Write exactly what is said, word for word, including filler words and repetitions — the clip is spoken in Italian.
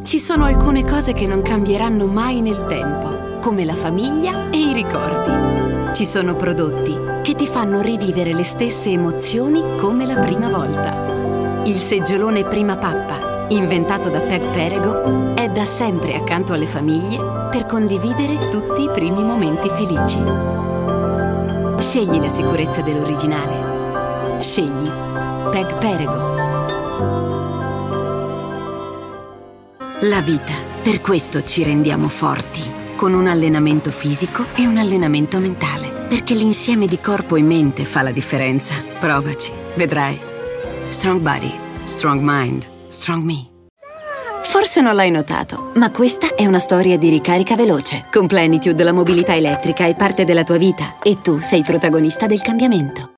Ci sono alcune cose che non cambieranno mai nel tempo, come la famiglia e i ricordi. Ci sono prodotti che ti fanno rivivere le stesse emozioni come la prima volta. Il seggiolone Prima Pappa, inventato da Peg Perego, è da sempre accanto alle famiglie per condividere tutti i primi momenti felici. Scegli la sicurezza dell'originale. Scegli Peg Perego. La vita, per questo ci rendiamo forti, con un allenamento fisico e un allenamento mentale, perché l'insieme di corpo e mente fa la differenza. Provaci, vedrai. Strong Body, Strong Mind, Strong Me. Forse non l'hai notato, ma questa è una storia di ricarica veloce. Con Plenitude la mobilità elettrica è parte della tua vita e tu sei protagonista del cambiamento.